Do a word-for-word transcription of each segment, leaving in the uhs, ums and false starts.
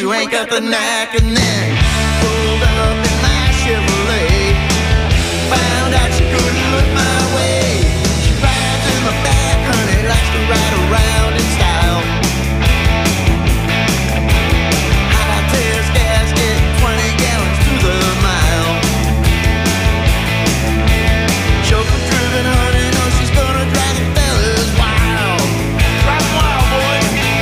you ain't got the knack. And then pulled up in my Chevrolet, found out she couldn't look my way. She rides in the back, honey, likes to ride around in style. High test gasket, twenty gallons to the mile. Chauffeur driven, honey, knows she's gonna drive the fellas wild. Drive wild, boy.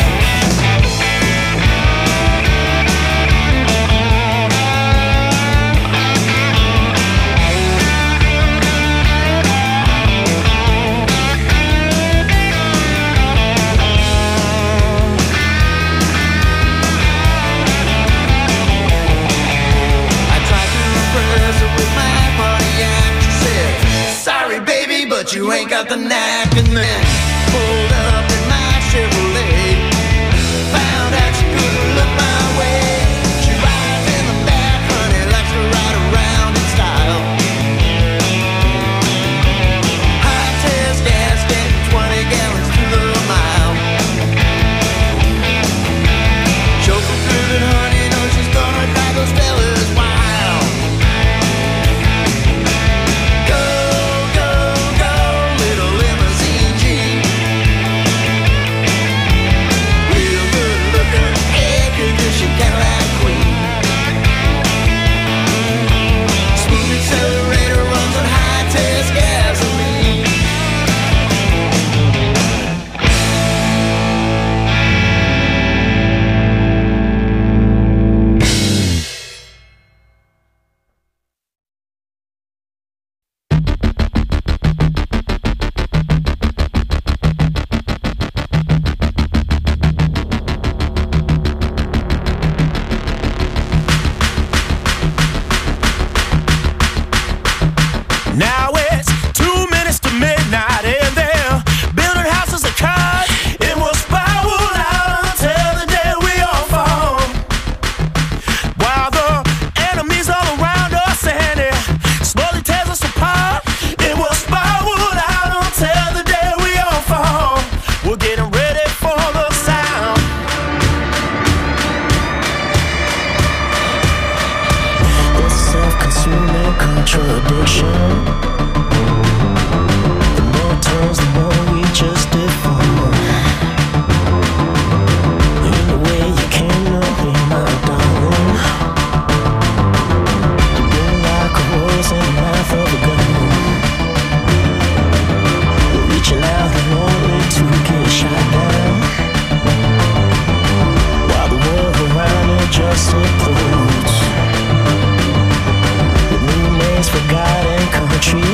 But you ain't got the knack. And then pulled up in my Chevrolet, found out she couldn't look my way. She rides in the back, honey, likes to ride around in style. High test gasket, twenty gallons to the mile. Chauffeur driven, honey, knows she's gonna drive those fellas wild. Forgotten country.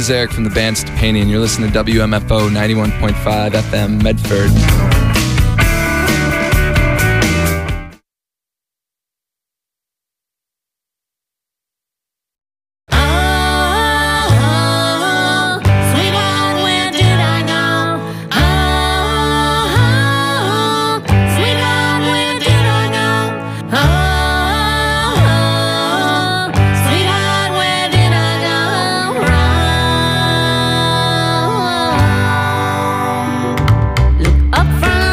is Eric from the band Stepanian. You're listening to W M F O ninety-one point five F M Medford. Up front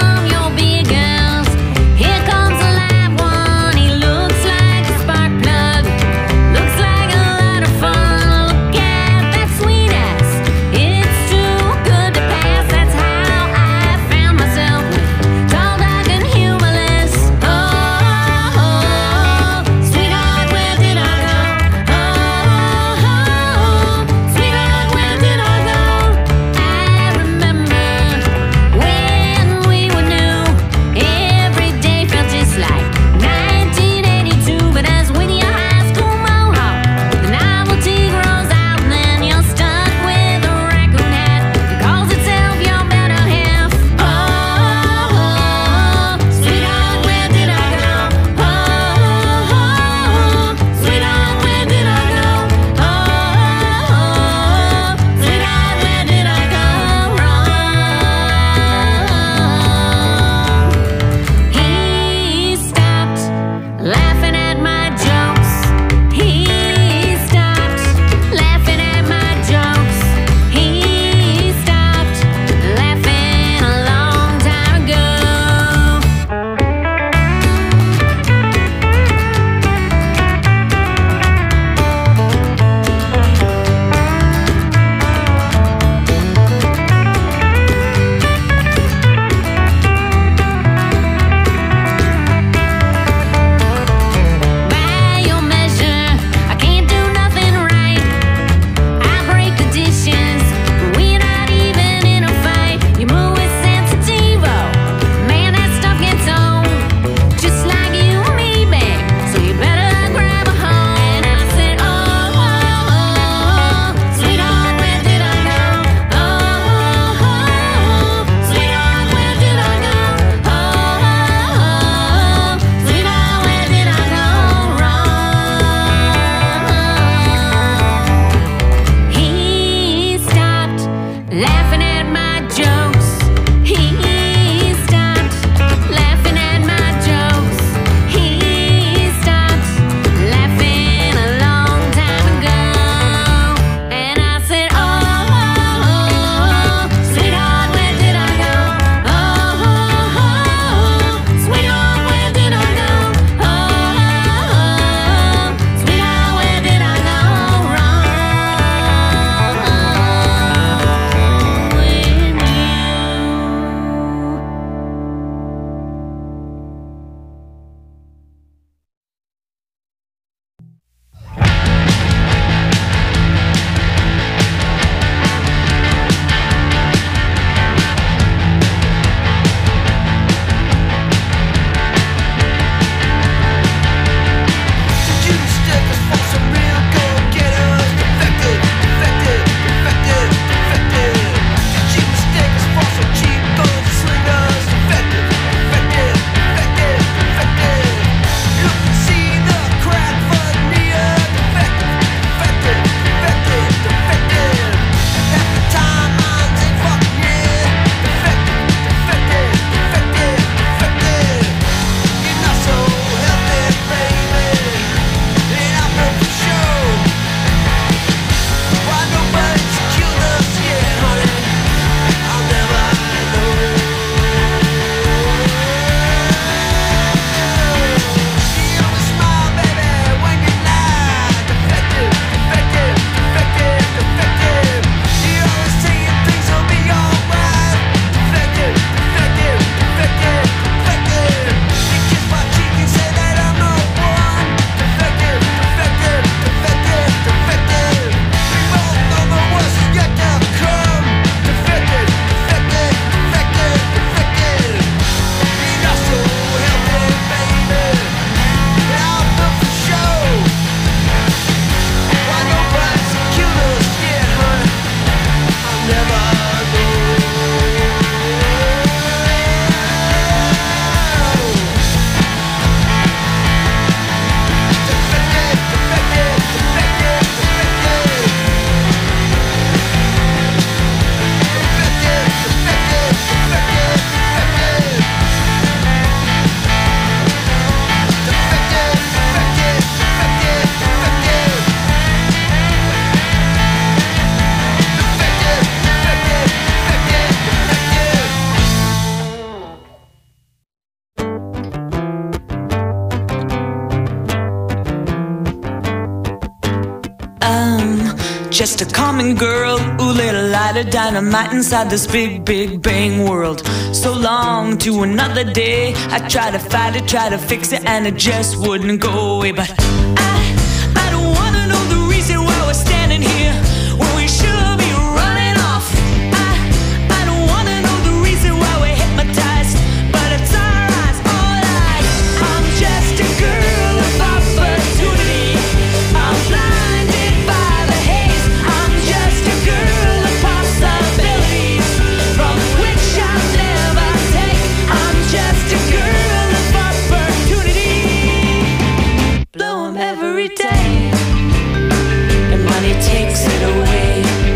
just a common girl who lit a light of dynamite inside this big, big bang world. So long to another day, I tried to fight it, tried to fix it, and it just wouldn't go away. But I, I don't wanna know the reason why we're standing here when we should be running off. I, I don't wanna know the reason why we're hypnotized, but it's our eyes, all eyes. I'm just a girl of opportunity. I'm blinded by the haze. I'm just a girl of possibilities from which I'll never take. I'm just a girl of opportunity. Blow 'em every day, and money takes it away.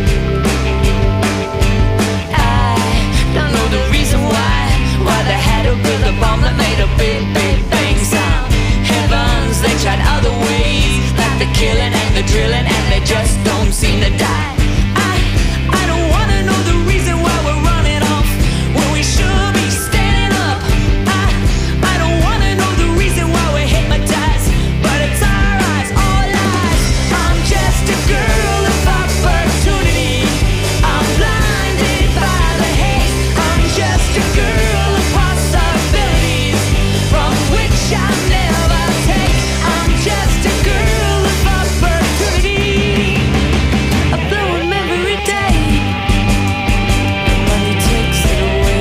I don't know the reason why, why they had to build a bomb that made a big, big bang sound. Heavens, they tried other ways, like the killing and the drilling, and they just don't seem to die. I, I don't wanna know the reason why we're running off when we should be standing up. I, I don't wanna know the reason why we're hypnotized, but it's our eyes, all eyes. I'm just a girl of opportunity. I'm blinded by the haze. I'm just a girl of possibilities from which I'll never take. I'm just a girl of opportunity. I blow 'em every day, and money takes it away.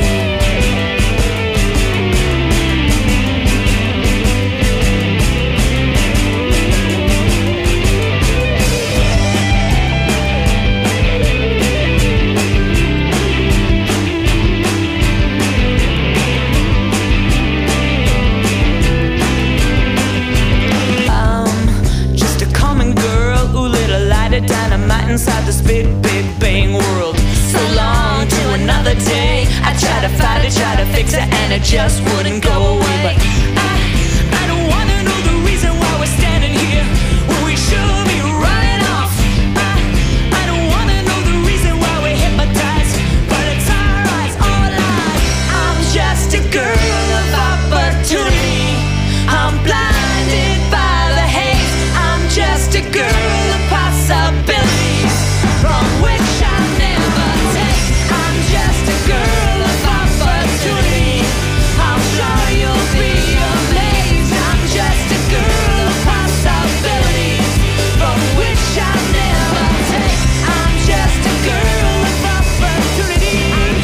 I'm just a common girl who lit a light of dynamite inside this big, big bang world. So long to another day, I tried to fight it, tried to fix it, and it just wouldn't go away. But I, I don't wanna know the reason why we're standing here when we should be running off. I, I don't wanna know the reason why we're hypnotized, but it's our eyes, all eyes. I'm just a girl of opportunity. I'm blinded by the haze. I'm just a girl of possibilities from which I'll never take. I'm just a girl of opportunity. I'm sure you'll be amazed. I'm just a girl of possibilities from which I'll never take. I'm just a girl of opportunity.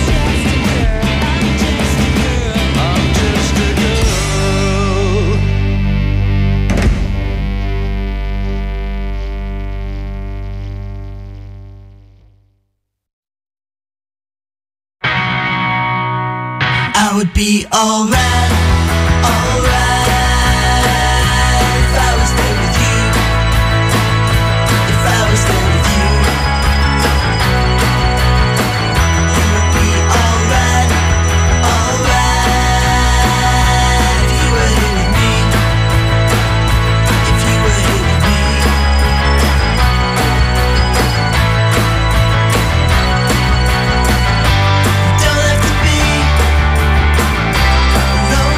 I'm just a girl. I'm just a girl. I would be alright, alright if I was there with you. If I was there with you, you would be alright, alright if you were here with me. If you were here with me. You don't have to be alone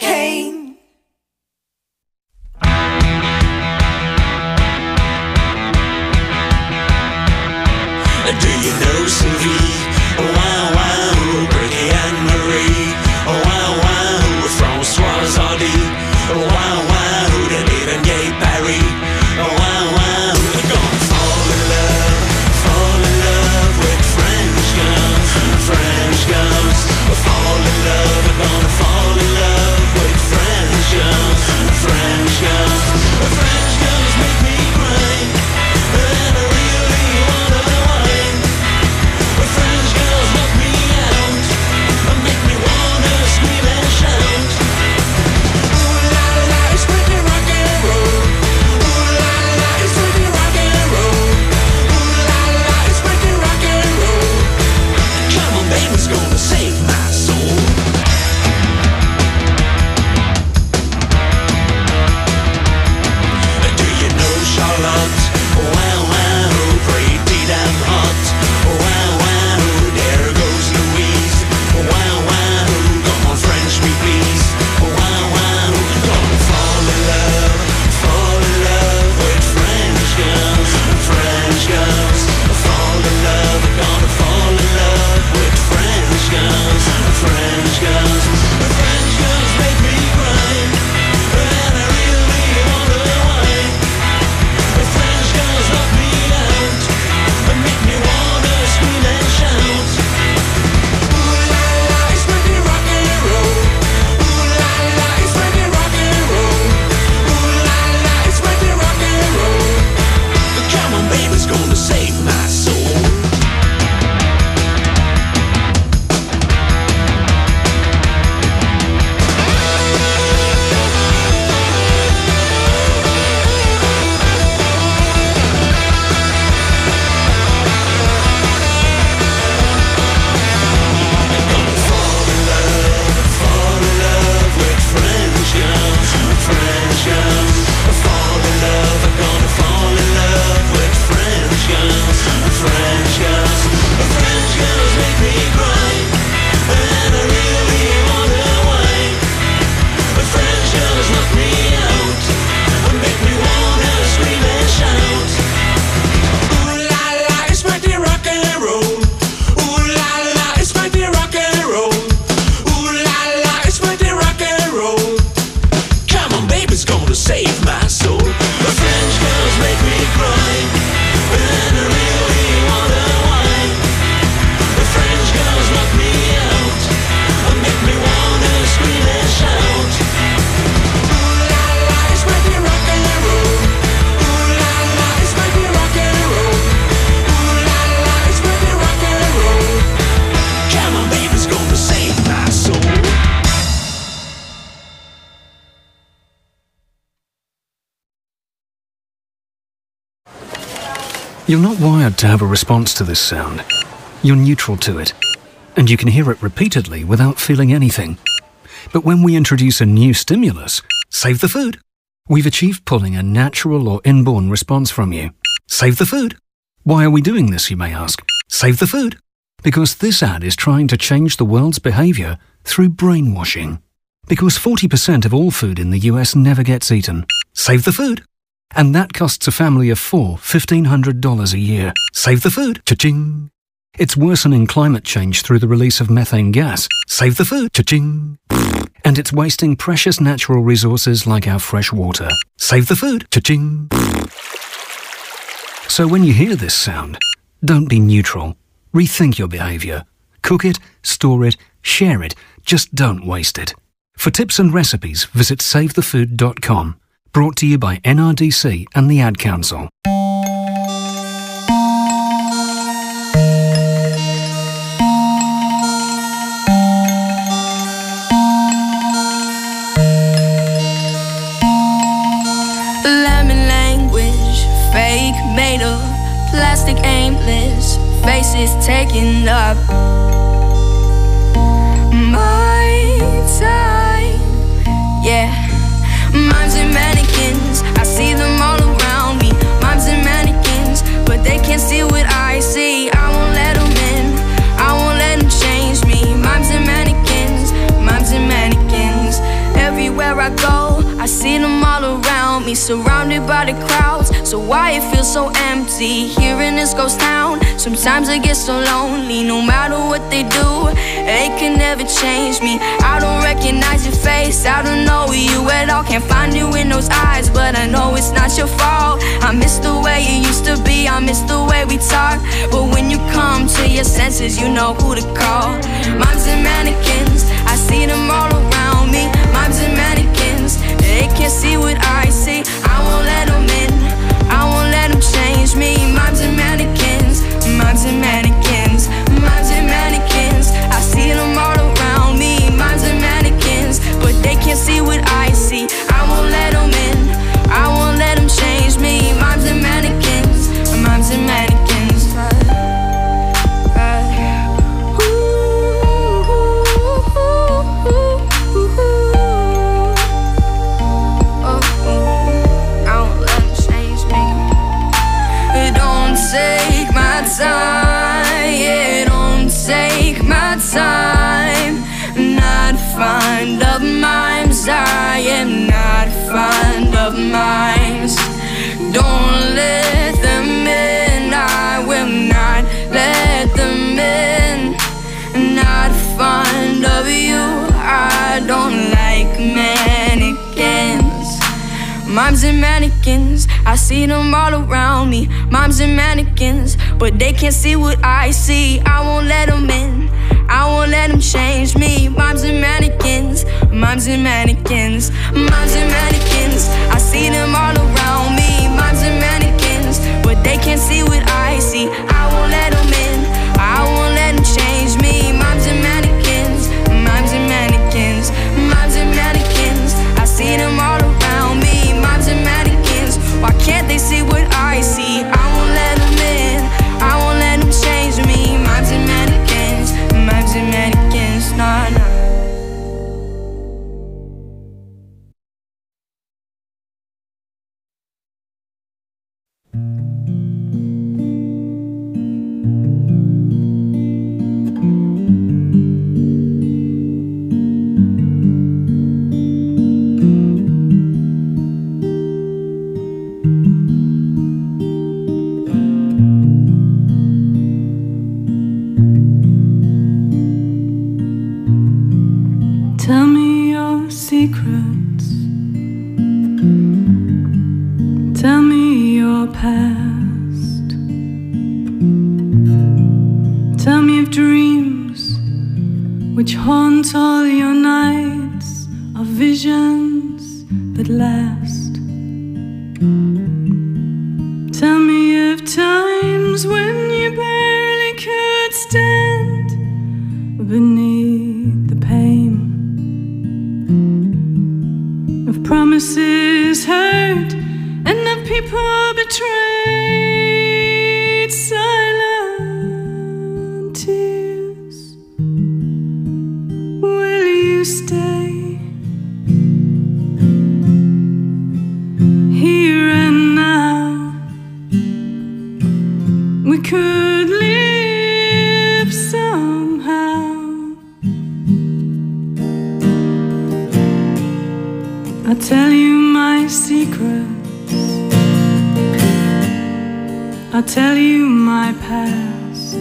cocaine. Do you know Sylvie? Wow, wow, Bertie and Marie. Wow, wow, Françoise Hardy. Wow, wow, they live in Gay Paris. Wow, wow, they're gonna fall in love, fall in love with French girls, French girls. Fall in love, they're gonna fall in love with French girls, French girls. French girls make me cry, and I really wanna wine. French girls knock me out, make me wanna scream and shout. Ooh la la, it's pretty rock and roll. Ooh la la, it's pretty rock and roll. Ooh la la, it's pretty rock and roll. Come on, baby's gonna save my soul. Do you know Charlotte? Wow, wow, pretty damn hot. Wow, wow, there goes Louise. Wow, wow, come on, French me please. Wow, wow, gonna fall in love, fall in love with French girls, French girls. Fall in love, gonna fall in love with French girls, French girls. French girls make me cry, and I really wanna wine. French girls knock me out, make me wanna scream and shout. Ooh la la, it's pretty rock and roll. Ooh la la, it's pretty rock and roll. Ooh la la, it's pretty rock and roll. Come on, baby's gonna save my soul. Fall in love, fall in love with French girls, French girls. Fall in love, I'm gonna fall in love with French girls, French girls. French girls make me cry, and I really wanna wine. French girls knock me out, make me wanna scream and shout. Ooh la la, it's pretty rock and roll. Ooh la la, it's pretty rock and roll. Ooh la la, it's pretty rock and roll. Come on, baby's gonna save my soul. French girls make me cry, and I really wanna wine. French girls knock me out, make me wanna scream and shout. Ooh la la, it's pretty rock and roll. Ooh la la, it's pretty rock and roll. Ooh la la, it's pretty rock and roll. Come on, baby's gonna save my soul. You're not wired to have a response to this sound. You're neutral to it, and you can hear it repeatedly without feeling anything. But when we introduce a new stimulus, save the food, we've achieved pulling a natural or inborn response from you. Save the food. Why are we doing this, you may ask? Save the food. Because this ad is trying to change the world's behavior through brainwashing. Because forty percent of all food in the U S never gets eaten. Save the food. And that costs a family of four fifteen hundred dollars a year. Save the food. Cha-ching. It's worsening climate change through the release of methane gas. Save the food. Cha-ching. And it's wasting precious natural resources like our fresh water. Save the food. Cha-ching. So when you hear this sound, don't be neutral. Rethink your behavior. Cook it, store it, share it. Just don't waste it. For tips and recipes, visit save the food dot com. Brought to you by N R D C and the Ad Council. Lemon language, fake, made of plastic, aimless, faces taken up my time, yeah. Mimes and mannequins, I see them all around me. Mimes and mannequins, but they can't see what I see. I won't let them in, I won't let them change me. Mimes and mannequins, mimes and mannequins. Every I go, I see them all around me, surrounded by the crowds. So why it feels so empty here in this ghost town? Sometimes I get so lonely, no matter what they do, they can never change me. I don't recognize your face, I don't know you at all. Can't find you in those eyes, but I know it's not your fault. I miss the way it used to be, I miss the way we talk. But when you come to your senses, you know who to call. Moms and mannequins, I see them all around me. Moms and mannequins, they can't see what I see. I won't let them in, I won't let them change me. Moms and mannequins, moms and mannequins, moms and mannequins, I see them all around me. Moms and mannequins, but they can't see what I see. I won't let them in, I won't let them change me. Moms and mannequins, moms and mannequins. Take my time, yeah, don't take my time. Not fond of mimes, I am not fond of mimes. Don't let them in, I will not let them in. Not fond of you, I don't like mannequins. Moms and mannequins, I see them all around me. Moms and mannequins, but they can't see what I see. I won't let them in, I won't let them change me. Moms and mannequins, moms and mannequins, moms and mannequins, I see them all around me. Moms and mannequins, but they can't see what I see. I won't let them in, I won't let them change me. Moms and mannequins, moms and mannequins, moms and mannequins, I see them all around me. Moms and mannequins, why can't they see what I see? I won't let them in, I won't let them change me. Moms and mannequins, moms and mannequins, nah, nah. Haunt all your nights of visions that last. Tell me of times when you barely could stand beneath the pain of promises hurt and of people betrayed. Silent tears, will you stay here and now? We could live somehow. I'll tell you my secrets, I'll tell you my past,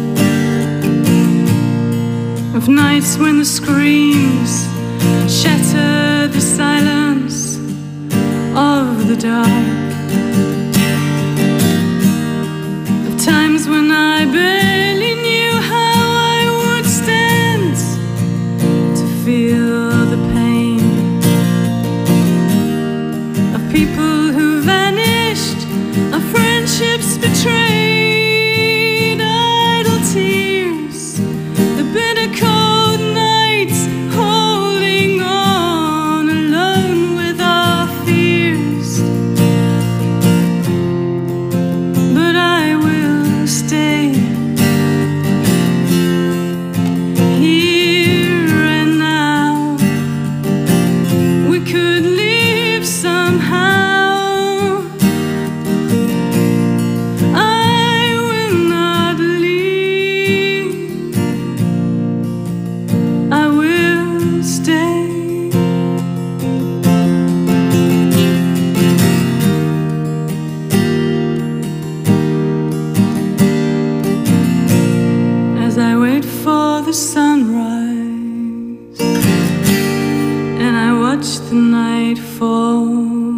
of nights when the screams shatter the silence of the dark, of times when I barely knew how I would stand to feel the pain of people who vanished, of friendships betrayed, idle tears, the bitter cold nights, holding on alone with our fears. But I will stay here and now. We could live somehow. nightfall.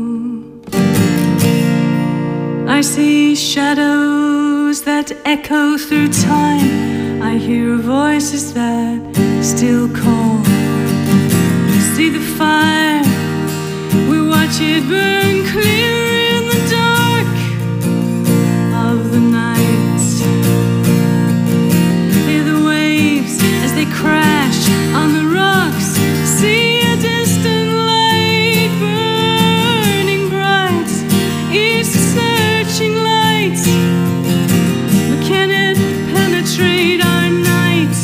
I see shadows that echo through time. I hear voices that still call. See the fire, we watch it burn clear in the dark of the night. Hear the waves as they crash on the rocks. See a distant light burning bright. Each searching light, but can it penetrate our nights?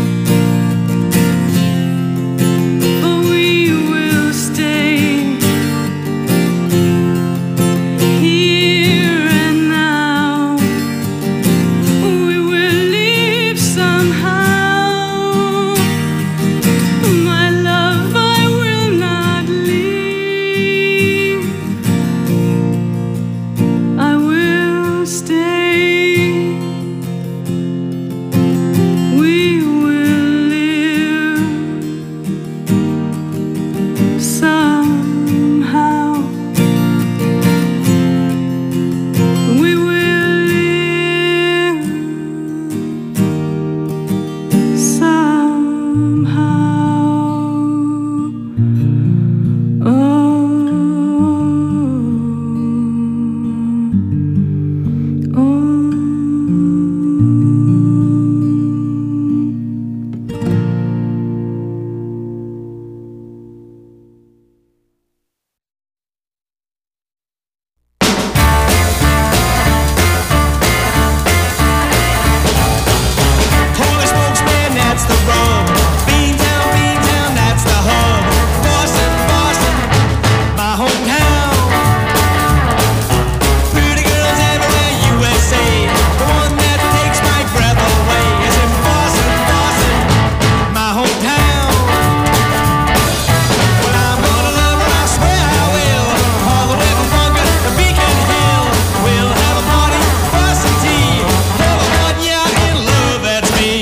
For we will stay here and now. We will live somehow. My love, I will not leave. I will stay. We will live somehow. We will live somehow. Oh, oh. Holy smokes, man, that's the rum. Beantown, Beantown, that's the hub. Boston, Boston, my hometown. Pretty girls everywhere, U S A. The one that takes my breath away is in Boston, Boston, my hometown. Well, I'm gonna love her, I swear I will. All the way from Bunker to Beacon Hill. We'll have a party, for some tea. Tell the one, yeah, in love, that's me.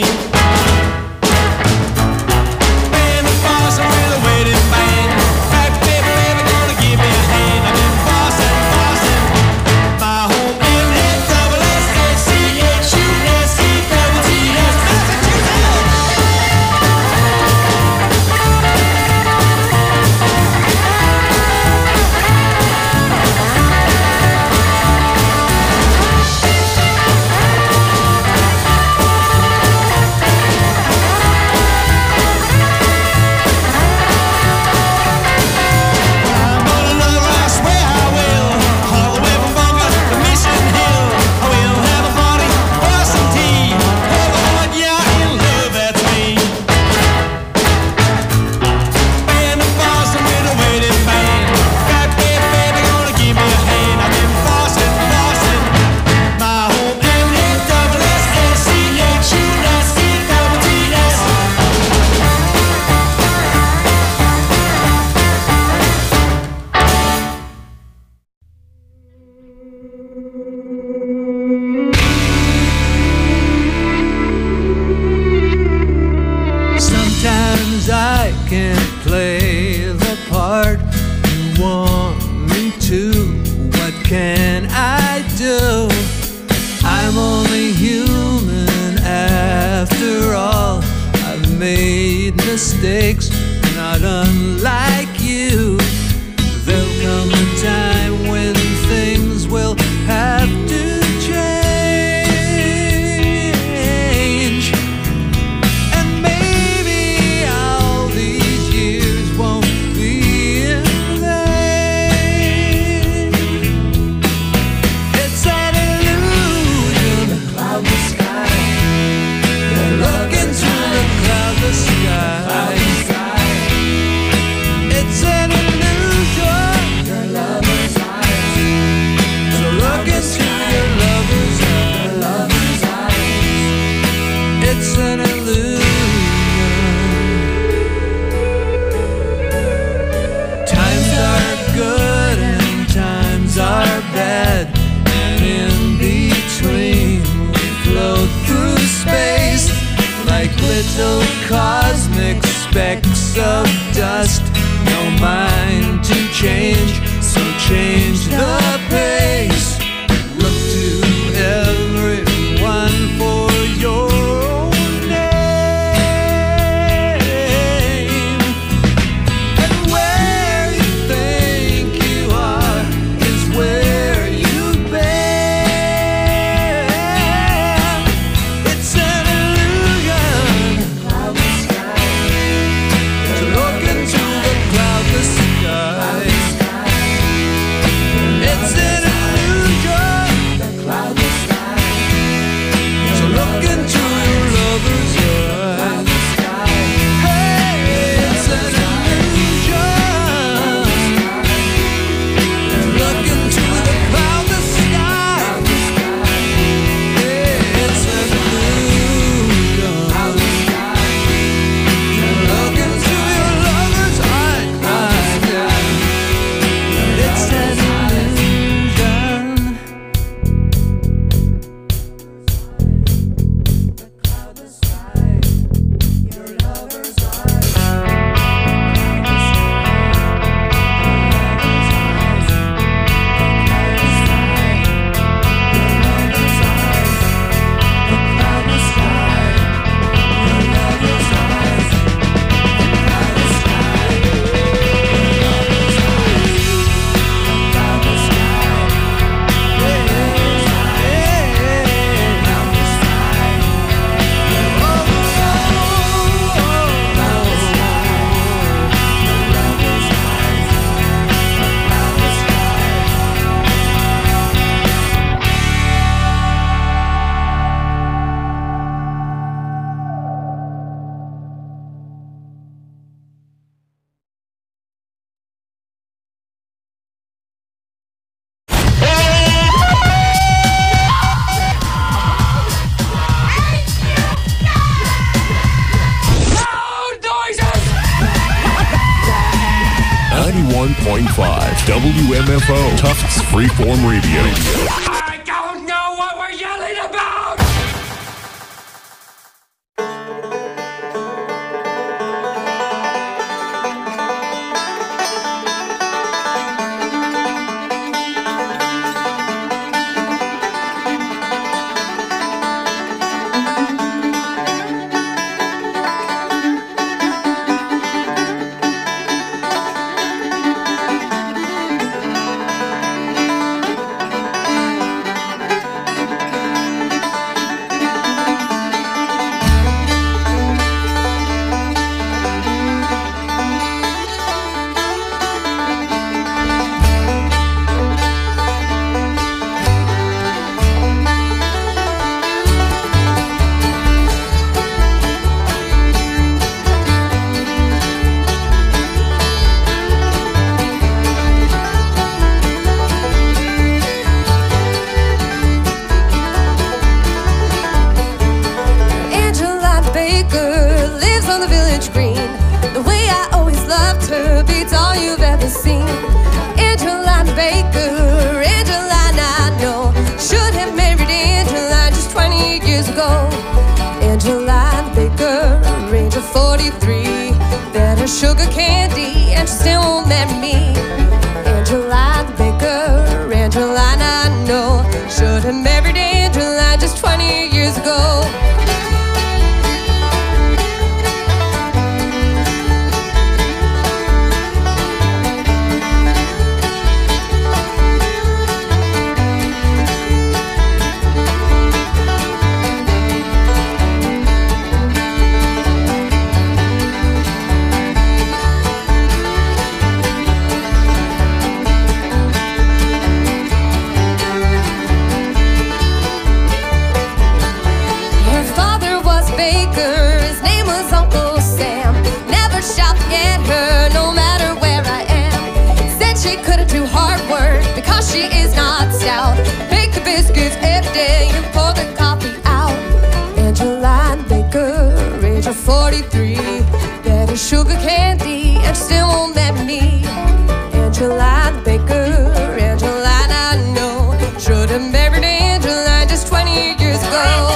Band of Boston with a wedding band. Baby, baby, baby, gonna give me a hand. I'm in Boston, Boston, my home in N double S H C H U S E double T S, Massachusetts. I'm gonna love her, I swear I will. All the way from Bunker to Mission Hill. I will have a party, for some tea. Tell the one, yeah, in love, that's me. Band of Boston with a wedding band. Baby, baby, baby, gonna give me a hand. I'm in Boston, Boston, my home in N double S H C H U S E double T S. Sometimes I can't play the part you want me to. What can I do? I'm only human after all. I've made mistakes, not unlike you. There'll come a time when things will have to change. And maybe all these years won't be in vain. It's an illusion, a cloudless sky. You're looking through the cloudless sky. change, so change the pace. Look to everyone for your own name. And where you think you are is where you've been. It's an illusion to look into the cloudless sky. It's an illusion to look into your lover's eyes. Hey, it's an illusion to look into the cloudless sky. Hey, it's an illusion to look into your lover's eyes. It's an illusion. ninety-one point five W M F O Tufts Freeform Radio. I don't know what we're yelling about! Sugar candy, and she still won't marry me. Angela the baker, Angelina I know, should have married Angela just twenty years ago. She is not stout. Bake the biscuits every day and pour the coffee out. Angeline Baker, age of forty-three, better sugar candy, and she still won't marry me. Angeline Baker, Angeline I know, should have married Angeline just twenty years ago.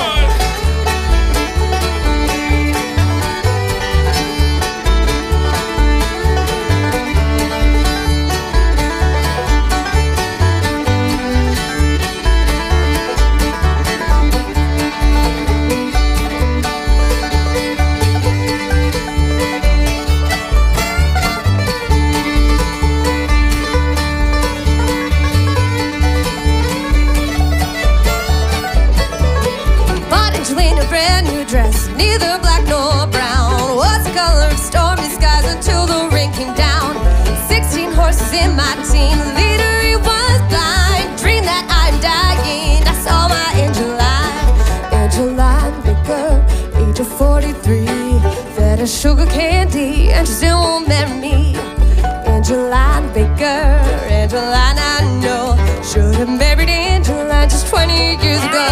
brand new dress, neither black nor brown. Was the color of stormy skies until the rain came down. Sixteen horses in my team, the leader he was blind. Dreamed that I'm dying, I saw my Angeline. Angeline Baker, age of forty-three, fed her sugar candy and she still won't marry me. Angeline Baker, Angeline I know, should have married Angeline just twenty years ago.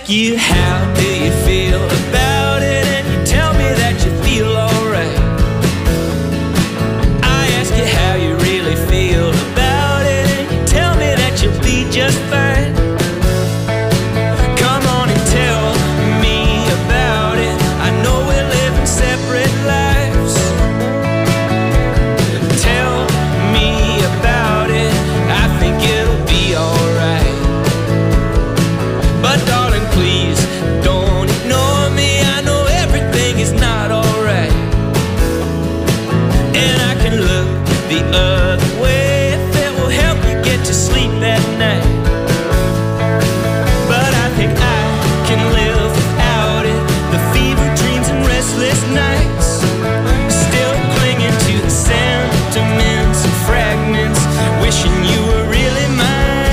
ask you how do you feel about it, and you tell me that you feel alright. I ask you how you really feel about it, and you tell me that you'll be just fine. Come on and tell me about it. I know we're living separate lives. Tell me about it. I think it'll be alright. But darling, please don't ignore me. I know everything is not alright, and I can look the other way if it will help you get to sleep at night. But I think I can live without it. The fever dreams and restless nights, still clinging to the sentiments and fragments, wishing you were really mine.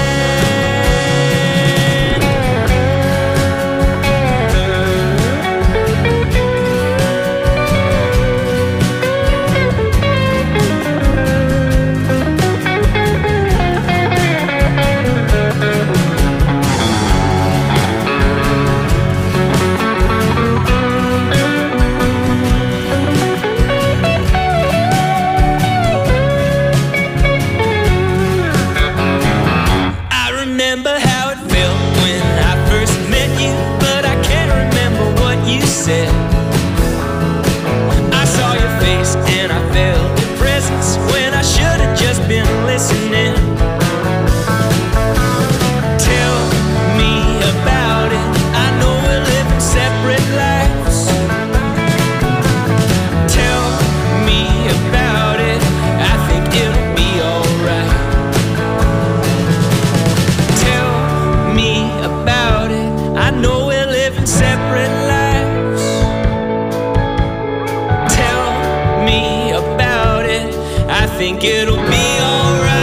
I remember how it felt when I first met you, but I can't remember what you said. I saw your face and I felt your presence when I should have just been listening. Tell me about it. I know we're living separate lives. Tell me about it. I think it'll be alright. Tell me about it. I know we're living separate lives. Tell me about it. I think it'll be alright.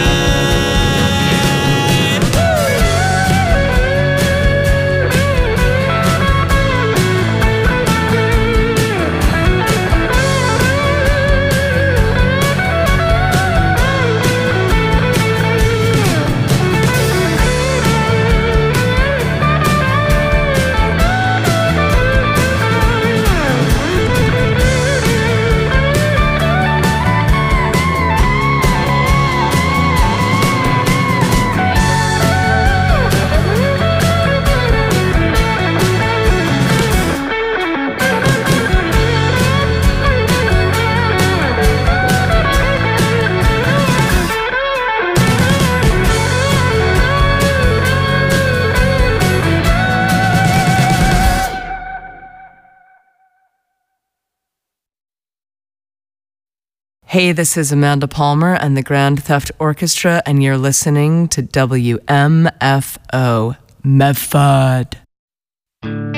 Hey, this is Amanda Palmer and the Grand Theft Orchestra, and you're listening to W M F O Medford.